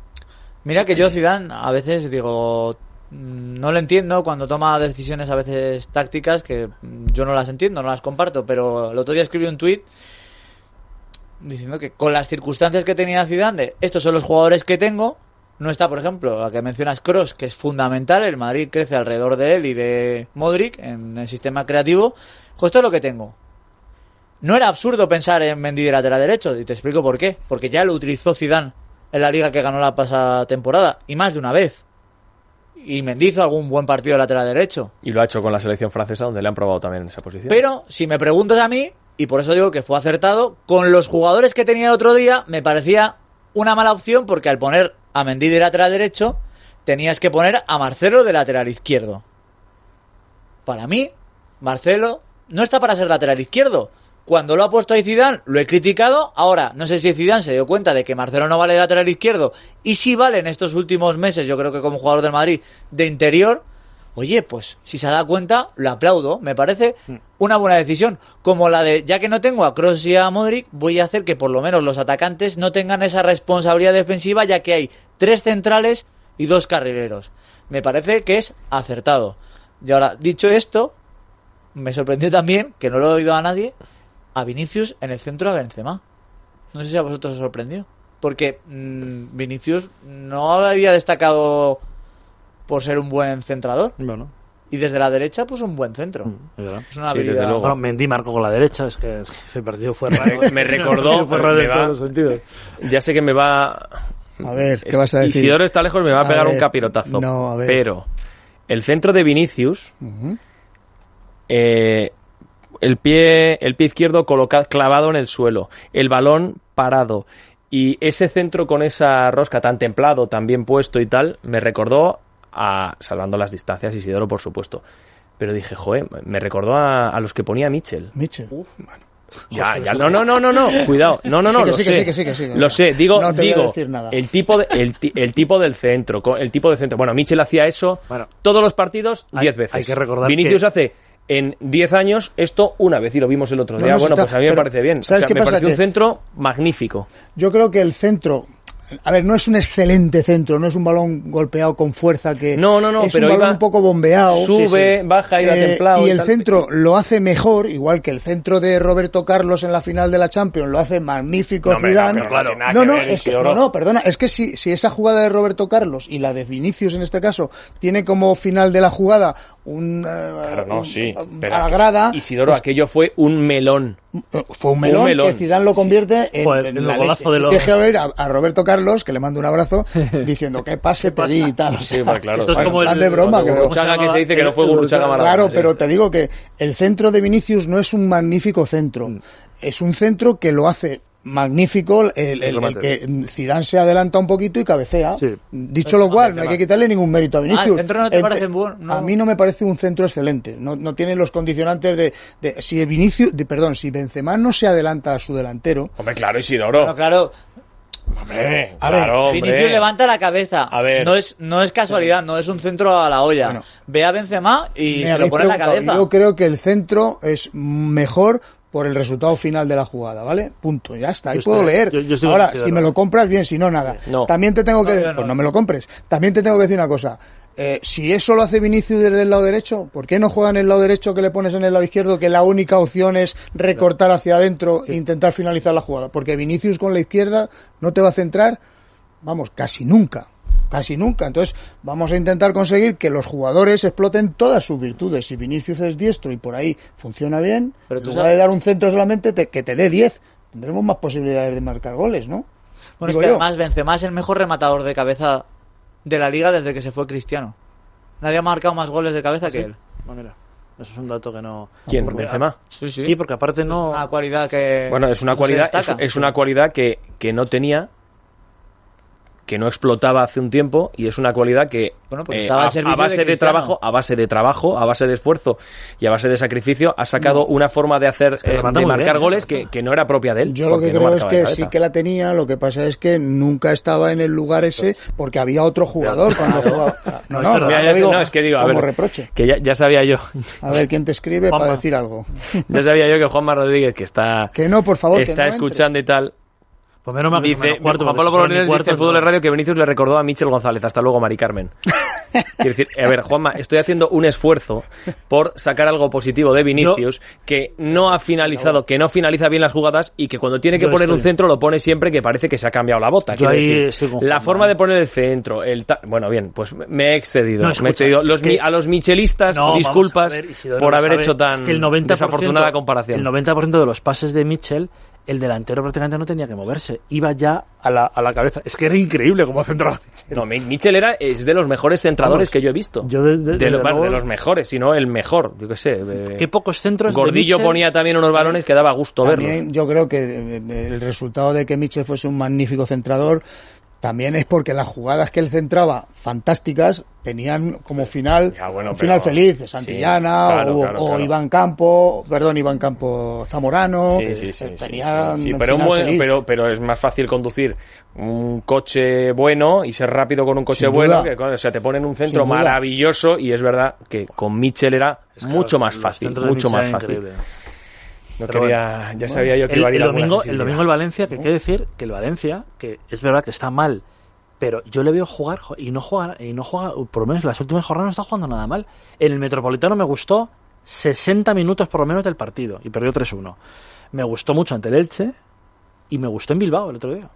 Mira que yo Zidane a veces digo... mm, No lo entiendo cuando toma decisiones a veces tácticas que mm, yo no las entiendo, no las comparto, pero el otro día escribí un tuit diciendo que con las circunstancias que tenía Zidane de estos son los jugadores que tengo, no está, por ejemplo, la que mencionas Kroos, que es fundamental, el Madrid crece alrededor de él y de Modric en el sistema creativo, pues esto es lo que tengo. No era absurdo pensar en Mendy de lateral derecho, y te explico por qué, porque ya lo utilizó Zidane en la liga que ganó la pasada temporada, y más de una vez. Y Mendy hizo algún buen partido de lateral derecho. Y lo ha hecho con la selección francesa, donde le han probado también en esa posición. Pero, si me preguntas a mí, y por eso digo que fue acertado, con los jugadores que tenía el otro día, me parecía una mala opción, porque al poner a Mendy de lateral derecho, tenías que poner a Marcelo de lateral izquierdo. Para mí, Marcelo no está para ser lateral izquierdo. Cuando lo ha puesto ahí Zidane, lo he criticado. Ahora, no sé si Zidane se dio cuenta de que Marcelo no vale de lateral izquierdo, y si vale en estos últimos meses, yo creo que como jugador del Madrid, de interior. Oye, pues si se da cuenta, lo aplaudo. Me parece una buena decisión. Como la de, ya que no tengo a Kroos y a Modric, voy a hacer que por lo menos los atacantes no tengan esa responsabilidad defensiva, ya que hay tres centrales y dos carrileros. Me parece que es acertado. Y ahora, dicho esto, me sorprendió también, que no lo he oído a nadie, a Vinicius en el centro a Benzema. No sé si a vosotros os sorprendió. Porque mmm, Vinicius no había destacado por ser un buen centrador. Bueno, Y desde la derecha, pues un buen centro. es verdad. Es una Sí, desde habilidad. luego. Bueno, Mendy marcó con la derecha, es que, es que ese partido fue raro. Me recordó, fue raro me en va- todos los sentidos. Ya sé que me va... A ver, ¿qué vas a decir? Isidoro está lejos, me va a A pegar un ver, capirotazo. no, a ver. Pero el centro de Vinicius, Ujú. eh, el pie, el pie izquierdo colocado, clavado en el suelo, el balón parado, y ese centro con esa rosca tan templado, tan bien puesto y tal, me recordó a, salvando las distancias, Isidoro por supuesto, pero dije, joder, me recordó a, a los que ponía Mitchell. Mitchell. Ya, ya, no, no, no, no, no, cuidado, no, no, no, Sí, que lo sí, que sé, sí, que sí, que sí. lo sé, digo, No te voy a digo, decir nada. el tipo, de, el, ti- el tipo del centro, co- el tipo de centro, bueno, Mitchell hacía eso Bueno, todos los partidos hay- diez veces, hay que recordar Vinicius que- hace en diez años esto una vez, y lo vimos el otro No, día. no, Bueno, está- pues a mí me pero, parece bien. O ¿sabes sea, qué me pasa? parece un Que- centro magnífico. Yo creo que el centro, a ver, no es un excelente centro, no es un balón golpeado con fuerza que No, no, no, es pero un balón iba- un poco bombeado, sube, baja, iba templado y y el tal. centro lo hace mejor, igual que el centro de Roberto Carlos en la final de la Champions lo hace magnífico No, hombre, Zidane. no, pero claro, nada no, que no, ver, es que, Isidoro. no, no, perdona, es que si, si esa jugada de Roberto Carlos y la de Vinicius en este caso tiene como final de la jugada un, eh, Claro, no, un- sí. un- Pero a la grada, Isidoro, pues, aquello fue un melón. fue un melón, un melón. que Zidane lo convierte en, Joder, en el la golazo leche. de los- Dejé oír a, a Roberto Carlos, que le mando un abrazo, diciendo que pase te di y tal. O sea, Sí, pues claro. Esto es bueno, como el- están de broma. Que Gurruchaga, que se dice que no fue Gurruchaga Maradona. Claro, sí. pero te digo que el centro de Vinicius no es un magnífico centro. Es un centro que lo hace magnífico el, el- el remate. que Zidane se adelanta un poquito y cabecea. Sí. Dicho lo cual, no hay que quitarle ningún mérito a Vinicius. Ah, ¿el centro no te El- parece buen? No. A mí no me parece un centro excelente. No, no tiene los condicionantes de, de si Vinicius, de, perdón, si Benzema no se adelanta a su delantero. Hombre, claro, Isidoro. Bueno, claro, Hombre, A ver, claro, hombre. Vinicius levanta la cabeza. A ver. No es, no es casualidad, no es un centro a la olla. Bueno. Ve a Benzema y Me se lo habéis pone en la preguntado, cabeza. Yo creo que el centro es mejor por el resultado final de la jugada, ¿vale? Punto, ya está, ahí Yo puedo estoy- leer. yo- yo estoy Ahora, convencido, si me ¿no? lo compras, bien, si no, nada. No. También te tengo que No, decir, yo no. pues no me lo compres. También te tengo que decir una cosa. Eh, si eso lo hace Vinicius desde el lado derecho, ¿por qué no juega en el lado derecho que le pones en el lado izquierdo, que la única opción es recortar hacia adentro e intentar finalizar la jugada? Porque Vinicius con la izquierda no te va a centrar, vamos, casi nunca. Casi nunca. Entonces, vamos a intentar conseguir que los jugadores exploten todas sus virtudes. Si Vinicius es diestro y por ahí funciona bien, Pero en tú lugar sabes- de dar un centro solamente, te- que te dé diez. Tendremos más posibilidades de marcar goles, ¿no? Bueno, es Digo que yo. además Benzema es el mejor rematador de cabeza de la liga desde que se fue Cristiano. Nadie ha marcado más goles de cabeza que él. No, mira, eso es un dato que no... ¿Quién? porque- ¿Benzema? Sí, sí. Sí, porque aparte no... Una cualidad que... Bueno, es una no se cualidad, es, destaca. es una cualidad que, que no tenía, que no explotaba hace un tiempo, y es una cualidad que Bueno, porque eh, estaba a, al servicio a base de de, Cristiano. trabajo, a base de trabajo, a base de esfuerzo y a base de sacrificio ha sacado una forma de hacer que eh, remata de muy marcar bien, goles eh, que, que no era propia de él. Yo lo porque que no creo es marcaba de que cabeza. sí que la tenía, lo que pasa es que nunca estaba en el lugar ese porque había otro jugador cuando jugaba. No, no, Mira, no, Mira, lo ya sé- digo no, es que digo, a como ver, reproche. que ya, ya sabía yo, A ver quién te escribe Juanma. para decir algo. ya sabía yo que Juanma Rodríguez, que está, Que no, por favor, que está no entre. escuchando y tal, Pues menos mal que son dice, menos cuarto, Juan porque Pablo si fueran Polonés ni dice en cuartos, Fútbol de no. Radio que Vinicius le recordó a Michel González. Hasta luego, Mari Carmen. Quiero decir, a ver, Juanma, estoy haciendo un esfuerzo por sacar algo positivo de Vinicius, que no ha finalizado, que no finaliza bien las jugadas y que cuando tiene que Yo poner un estoy- centro lo pone siempre que parece que se ha cambiado la bota. Yo Quiero ahí decir, estoy con la Juanma, forma ¿eh? de poner el centro, el ta- bueno, bien, pues me he excedido. No, me he escucha, excedido. Los es que- mi- a los michelistas, No, vamos disculpas a ver, Isidoro por lo haber sabe. hecho tan Es que el noventa por ciento desafortunada comparación. El noventa por ciento de los pases de Mitchell, el delantero prácticamente no tenía que moverse. Iba ya a la, a la cabeza. Es que era increíble cómo centraba Mitchell. No, Mi- Michel era es de los mejores centradores Vamos, que yo he visto. yo de- de- de, desde los, bueno, de luego- los mejores, si no el mejor, yo qué sé. eh, Qué pocos centros de Gordillo Mitchell- ponía también unos balones que daba gusto verlos. También yo creo que eh, eh, el resultado de que Mitchell fuese un magnífico centrador también es porque las jugadas que él centraba, fantásticas, tenían como final Ya, bueno, un pero- final feliz, de Santillana sí, claro, o, claro, o claro. Iván Campo, perdón, Iván Campo Zamorano, Sí, sí, sí, eh, sí, tenían sí, sí, un pero, un final buen- feliz. pero, pero es más fácil conducir un coche bueno y ser rápido con un coche Sin bueno, duda. que con- o sea, te ponen un centro Sin duda. maravilloso y es verdad que con Mitchell era Es que mucho los- más los fácil, centros de mucho Mitchell más eran fácil. increíbles. No Pero quería, ya sabía yo que El, iba a ir el alguna domingo, el sensibilidad. domingo el Valencia, que hay que decir que el Valencia, que es verdad que está mal, pero yo le veo jugar jo- y no juega, y no juega, por lo menos las últimas jornadas no está jugando nada mal. En el Metropolitano me gustó sesenta minutos por lo menos del partido y perdió tres uno. Me gustó mucho ante el Elche y me gustó en Bilbao el otro día.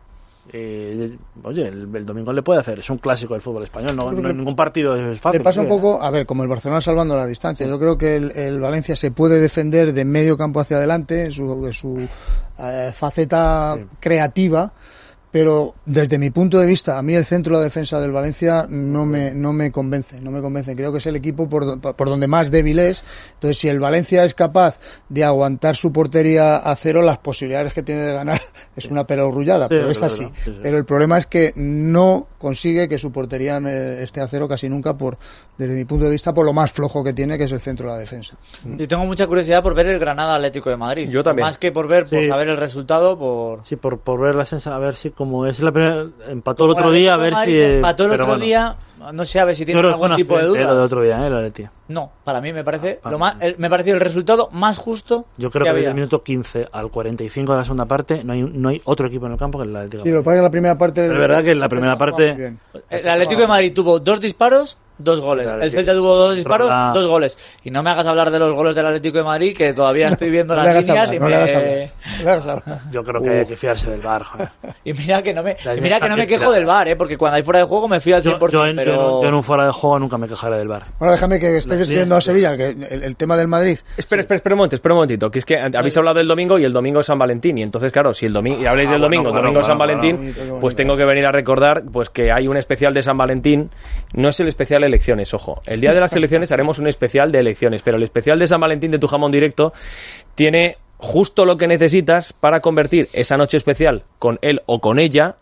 Eh, oye, el, el domingo le puede hacer, es un clásico del fútbol español, no, no- ningún partido es fácil. Le pasa un sí, ¿eh? poco, a ver, como el Barcelona salvando la distancia. Yo creo que el, el Valencia se puede defender de medio campo hacia adelante, en su, en su eh, faceta Sí. creativa, pero desde mi punto de vista, a mí el centro de la defensa del Valencia no me, no me convence, no me convence. Creo que es el equipo por, do- por donde más débil es. Entonces, si el Valencia es capaz de aguantar su portería a cero, las posibilidades que tiene de ganar es una perogrullada, Sí, pero es es verdad, así. sí, sí. Pero el problema es que no consigue que su portería eh, esté a cero casi nunca, por desde mi punto de vista, por lo más flojo que tiene, que es el centro de la defensa. Yo tengo mucha curiosidad por ver el Granada Atlético de Madrid. Yo también. Más que por ver, por Sí. saber el resultado, por... Sí, por, por ver la sensación, a ver si como es la primera, empató el otro Bueno, día, a el ver Madrid si... empató el pero otro bueno. día, no sé a ver si Yo tiene creo que fue algún un tipo de accidente, duda. eh, lo del otro día, ¿eh? El Atleti. No, para mí me parece Ah, lo más, el- me ha parecido el resultado más justo. Yo creo que, había. desde el minuto quince al cuarenta y cinco de la segunda parte no hay, no hay otro equipo en el campo que el Atlético. Sí, lo que pasa es que la primera parte... Pero es verdad que en la primera parte- Muy bien. El Atlético de Madrid tuvo dos disparos, dos goles. El El Atlético. Celta tuvo dos disparos, Roda- dos goles. Y no me hagas hablar de los goles del Atlético de Madrid, que todavía estoy viendo No le las hagas líneas hablar, y no le hagas hablar. me... No le hagas hablar. Yo creo que hay que fiarse del V A R, joder. Y mira que no me, La y mira que no me estadística. quejo del V A R, ¿eh? Porque cuando hay fuera de juego me fío al Yo, cien por ciento, yo en, pero... yo en- yo en un fuera de juego nunca me quejaré del V A R. Bueno, déjame que estéis La- escribiendo a Sevilla, que el, el tema del Madrid... Espera, espera, espera un momento, espera un momentito, que es que habéis hablado del domingo y el domingo es San Valentín, y entonces, claro, si el domingo, y habléis Ah, del bueno, domingo, el bueno, domingo es San bueno, Valentín, bueno. pues tengo que venir a recordar pues que hay un especial de San Valentín, no es el especial de elecciones, ojo, el día de las elecciones haremos un especial de elecciones, pero el especial de San Valentín de Tu Jamón Directo tiene justo lo que necesitas para convertir esa noche especial con él o con ella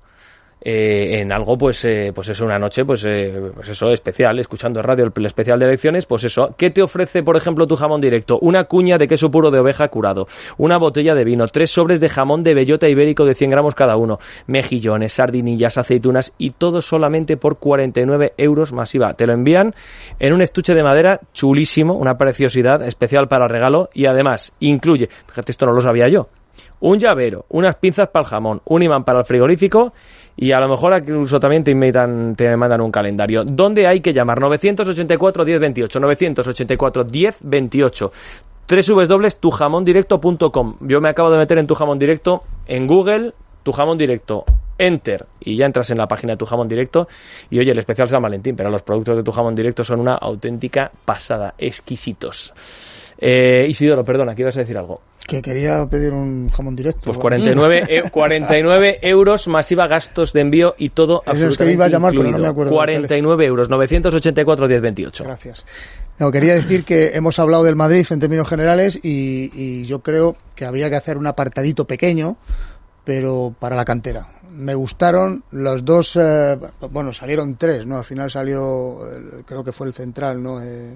eh, en algo, pues eh, pues eso, una noche, pues, eh, pues eso, especial, escuchando radio el, el especial de elecciones, pues eso. ¿Qué te ofrece, por ejemplo, Tu Jamón Directo? Una cuña de queso puro de oveja curado, una botella de vino, tres sobres de jamón de bellota ibérico de cien gramos cada uno, mejillones, sardinillas, aceitunas, y todo solamente por cuarenta y nueve euros más I V A. Te lo envían en un estuche de madera chulísimo, una preciosidad especial para regalo, y además incluye, fíjate, esto no lo sabía yo, un llavero, unas pinzas para el jamón, un imán para el frigorífico, y a lo mejor incluso también te invitan, te mandan un calendario. ¿Dónde hay que llamar? novecientos ochenta y cuatro diez veintiocho, novecientos ochenta y cuatro diez veintiocho, doble u doble u doble u punto tu jamón directo punto com. Yo me acabo de meter en Tu Jamón Directo, en Google, Tu Jamón Directo, Enter, y ya entras en la página de Tu Jamón Directo, y oye, el especial San Valentín, pero los productos de Tu Jamón Directo son una auténtica pasada, exquisitos. Eh, Isidoro, perdona, que ibas a decir algo. Que quería pedir un jamón directo. Pues cuarenta y nueve, e- cuarenta y nueve euros más I V A, gastos de envío y todo Eso es que absolutamente iba a llamar, pero incluido. no me acuerdo del cuarenta y nueve euros, novecientos ochenta y cuatro diez veintiocho. Gracias. No, quería decir que hemos hablado del Madrid en términos generales y, y yo creo que habría que hacer un apartadito pequeño, pero para la cantera. Me gustaron los dos, eh, bueno, salieron tres, ¿no? Al final salió, eh, creo que fue el central, ¿no? Eh,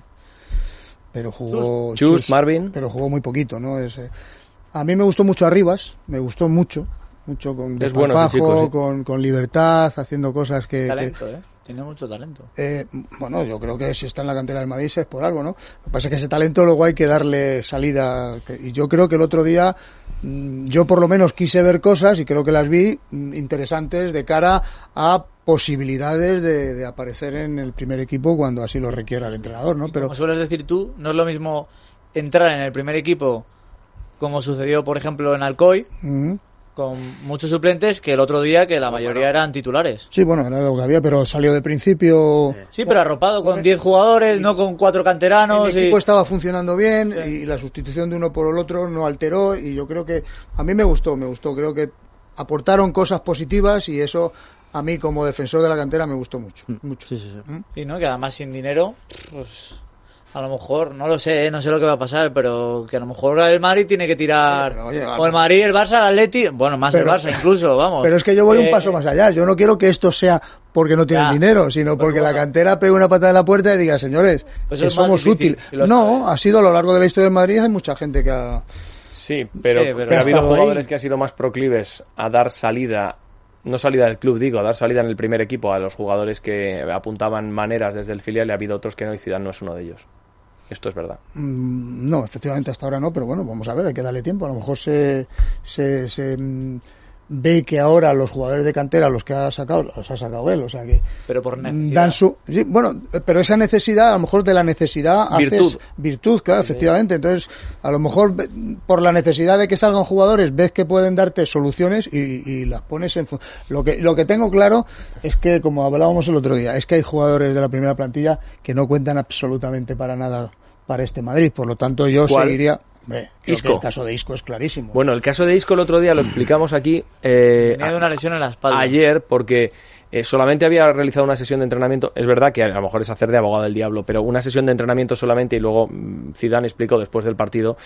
pero jugó Chus, Chus, Marvin. pero jugó muy poquito, ¿no? Es, eh, a mí me gustó mucho Arribas, me gustó mucho, mucho con Es bueno ese desparpajo, chico, sí. con, con libertad, haciendo cosas que, que, Talento, ¿eh? Tiene mucho talento. eh, bueno, yo creo que si está en la cantera del Madrid es por algo, ¿no? Lo que pasa es que ese talento luego hay que darle salida. que- Y yo creo que el otro día, mm, yo por lo menos quise ver cosas y creo que las vi mm, interesantes de cara a posibilidades de, de aparecer en el primer equipo cuando así lo requiera el entrenador, ¿no? Pero Como sueles decir tú, no es lo mismo entrar en el primer equipo, como sucedió, por ejemplo, en Alcoy, mm, con muchos suplentes, que el otro día que la mayoría eran titulares. sí, bueno, era lo que había, pero salió de principio. Sí, pero arropado con diez jugadores, no con cuatro canteranos. El y... equipo estaba funcionando bien y la sustitución de uno por el otro no alteró y yo creo que a mí me gustó, me gustó, creo que aportaron cosas positivas y eso a mí como defensor de la cantera me gustó mucho, mucho. Sí, sí, sí. Y no, que además sin dinero, pues a lo mejor, no lo sé, ¿eh? No sé lo que va a pasar, pero que a lo mejor el Madrid tiene que tirar, Pero, oye, o el Madrid, el Barça, el Atleti, bueno, más Pero- el Barça incluso, vamos. Pero es que yo voy un Eh, paso más allá, yo no quiero que esto sea porque no tienen Ya. dinero, sino porque la cantera pegue una patada en la puerta y diga, señores, Pues que es más somos difícil, útiles. y lo No, ha sido a lo largo de la historia del Madrid, hay mucha gente que ha... Sí, pero, Sí, pero- pero ha habido estado ahí. jugadores que han sido más proclives a dar salida, no salida del club, digo, a dar salida en el primer equipo a los jugadores que apuntaban maneras desde el filial, y ha habido otros que no, y Zidane no es uno de ellos. Esto es verdad. Mm, No, efectivamente hasta ahora no, pero bueno, vamos a ver, hay que darle tiempo. A lo mejor se, se, se mm, ve que ahora los jugadores de cantera, los que ha sacado, los ha sacado él, o sea que Pero por mm, necesidad. dan su, sí, bueno, pero esa necesidad, a lo mejor de la necesidad haces Virtud. virtud, claro, efectivamente. Entonces, a lo mejor ve- por la necesidad de que salgan jugadores, ves que pueden darte soluciones y, y las pones en fu- lo que lo que tengo claro es que, como hablábamos el otro día, es que hay jugadores de la primera plantilla que no cuentan absolutamente para nada para este Madrid, por lo tanto yo ¿Cuál? seguiría, hombre, creo que Isco. el caso de Isco es clarísimo. Bueno, el caso de Isco el otro día lo explicamos aquí eh, Venía de una lesión en la espalda. ayer, porque eh, solamente había realizado una sesión de entrenamiento. Es verdad que a lo mejor es hacer de abogado del diablo, pero una sesión de entrenamiento solamente, y luego mm, Zidane explicó después del partido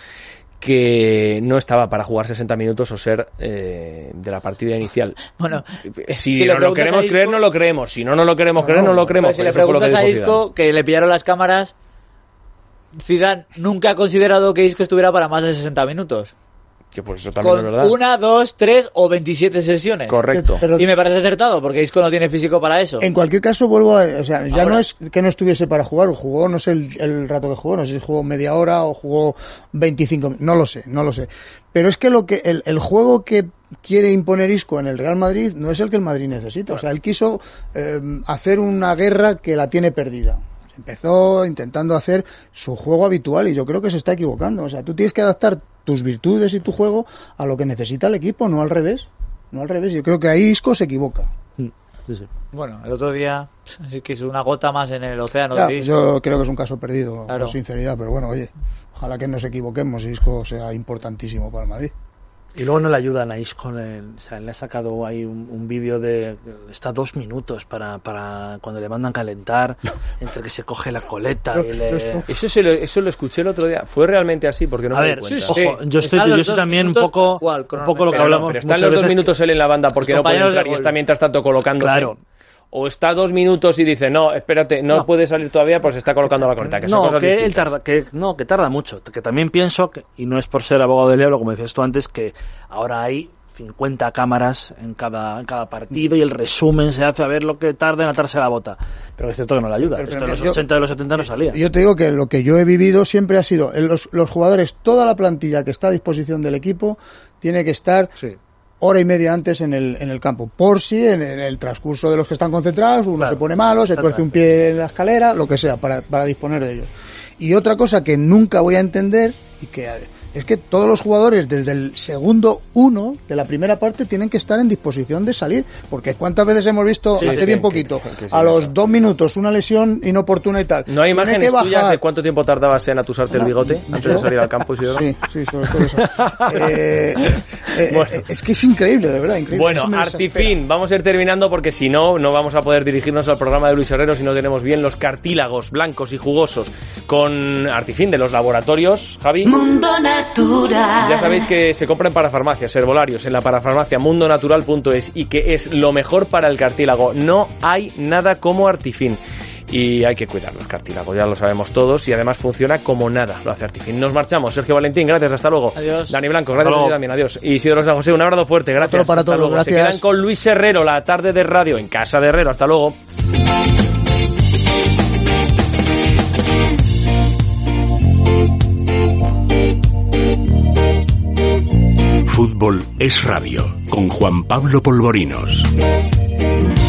que no estaba para jugar sesenta minutos o ser eh, de la partida inicial. Bueno, Si, si le no lo preguntas queremos a Isco- creer, no lo creemos. Si no, no lo queremos No, creer, no, no, lo creemos. Pero si le Eso fue lo que preguntas a dijo Isco, Zidane. que le pillaron las cámaras, Zidane nunca ha considerado que Isco estuviera para más de sesenta minutos. Que pues eso también con es verdad. una, dos, tres o veintisiete sesiones. Correcto. Pero- Y me parece acertado, porque Isco no tiene físico para eso. En cualquier caso, vuelvo a... O sea, ya Ahora- no es que no estuviese para jugar, jugó, no sé el, el rato que jugó, no sé si jugó media hora o jugó veinticinco, no lo sé, no lo sé. Pero es que lo que el, el juego que quiere imponer Isco en el Real Madrid no es el que el Madrid necesita. O sea, él quiso eh, hacer una guerra que la tiene perdida. Empezó intentando hacer su juego habitual y yo creo que se está equivocando. O sea, tú tienes que adaptar tus virtudes y tu juego a lo que necesita el equipo, no al revés. No al revés. Yo creo que ahí Isco se equivoca. Sí, sí. Bueno, el otro día sí que es una gota más en el océano. Ya, de pues Isco. yo creo que es un caso perdido, Claro. con sinceridad, pero bueno, oye, ojalá que nos equivoquemos y Isco sea importantísimo para el Madrid. Y luego no le ayudan a Isco, le, o sea, le ha sacado ahí un, un vídeo de... Está dos minutos para, para cuando le mandan calentar, entre que se coge la coleta y le... Eso, se lo, eso lo escuché el otro día. ¿Fue realmente así? Porque no A me ver, di cuenta. ojo, Sí, yo estoy, están yo los estoy dos también un minutos poco, tal cual, un poco lo que Pero, hablamos pero están muchas los dos veces minutos él en la banda porque no puede compañeros de entrar y gol. está mientras tanto colocándose. Claro. O está dos minutos y dice, no, espérate, no, No. puede salir todavía, pues está colocando la coleta. Que son no, cosas que él distintas. tarda, que no, que tarda mucho, que también pienso que, y no es por ser abogado del diablo, como decías tú antes, que ahora hay cincuenta cámaras en cada, en cada partido y el resumen se hace a ver lo que tarda en atarse la bota. Pero es cierto que no le ayuda. Pero- Esto pero en los yo- ochenta de los setenta no salía. Yo te digo que lo que yo he vivido siempre ha sido, en los, los jugadores, toda la plantilla que está a disposición del equipo, tiene que estar Sí. hora y media antes en el, en el campo, por si en, en el transcurso de los que están concentrados uno Claro. se pone malo, se tuerce un pie en la escalera, lo que sea, para, para disponer de ellos. Y otra cosa que nunca voy a entender, y que es que todos los jugadores desde el segundo uno de la primera parte tienen que estar en disposición de salir, porque cuántas veces hemos visto, Sí, hace sí, bien que- poquito, que- que sí, a los eso. dos minutos una lesión inoportuna y tal. ¿No hay Tiene imágenes que tuyas bajar. de cuánto tiempo tardabas en atusarte el bigote No, antes de yo- salir al campo, Isidoro? Sí, sí, sobre todo eso. Eh, eh, Bueno. eh, es que es increíble, de verdad, increíble. Bueno, Eso me desespera. Artifin, vamos a ir terminando porque si no, no vamos a poder dirigirnos al programa de Luis Herrero si no tenemos bien los cartílagos blancos y jugosos con Artifin de los laboratorios, Javi. Mundo Natural. Ya sabéis que se compran para farmacias, herbolarios, en la parafarmacia mundonatural punto es y que es lo mejor para el cartílago. No hay nada como Artifin. Y hay que cuidar los cartílagos, ya lo sabemos todos, y además funciona como nada, lo hace Artifin. Nos marchamos, Sergio Valentín, gracias, hasta luego. Adiós. Dani Blanco, Hasta gracias a ti luego. también, adiós. Y Isidoro San José, un abrazo fuerte, gracias. Otro para hasta todos, luego. Se gracias. quedan con Luis Herrero, la tarde de radio en casa de Herrero, hasta luego. Fútbol es radio con Juan Pablo Polvorinos.